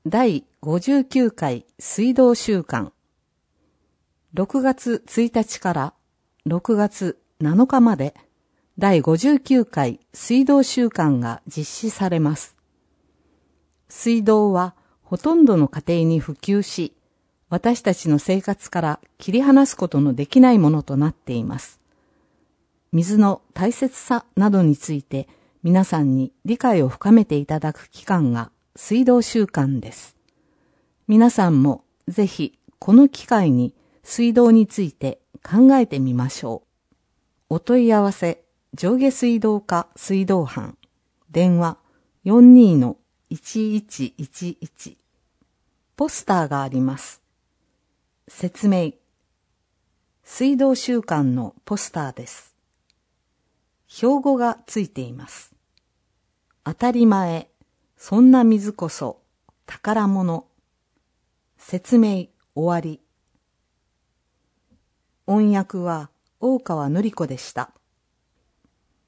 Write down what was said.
第59回水道週間6月1日から6月7日まで第59回水道週間が実施されます。水道はほとんどの家庭に普及し、私たちの生活から切り離すことのできないものとなっています。水の大切さなどについて皆さんに理解を深めていただく期間が水道週間です。皆さんもぜひこの機会に水道について考えてみましょう。お問い合わせ上下水道課水道班電話 42-1111 ポスターがあります。説明水道週間のポスターです。標語がついています。当たり前、そんな水こそ宝物。説明終わり。音訳は大川典子でした。